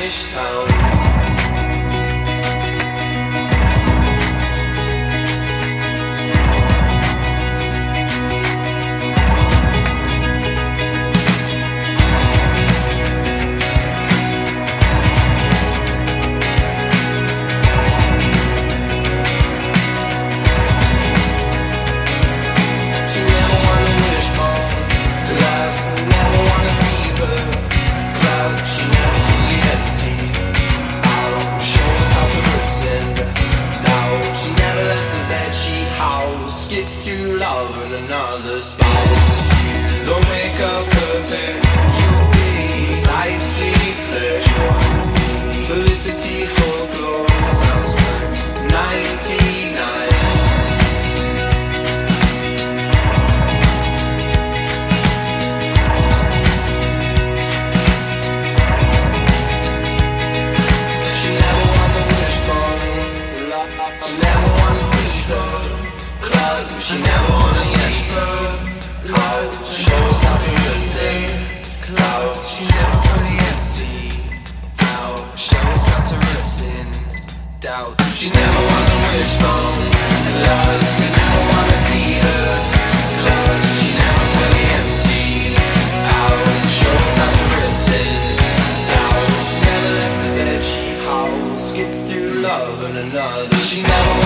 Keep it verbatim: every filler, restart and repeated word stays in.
wishbone. Skip through love and another spouse. Don't make up perfect, you'll be precisely flesh. Felicity, folklore, suspect, ninety-nine. She never won the wishbone love. She never won a seashore. She never wanna see cloud. Shows how to listen. Cloud. She never wanna empty out. Shows how to listen. Doubt. She never wanna wishbone love. You never wanna see her cloud. She never fully empty out. Shows how to listen. Doubt. She never left the bed. She howled. Skipped through love and another. She never.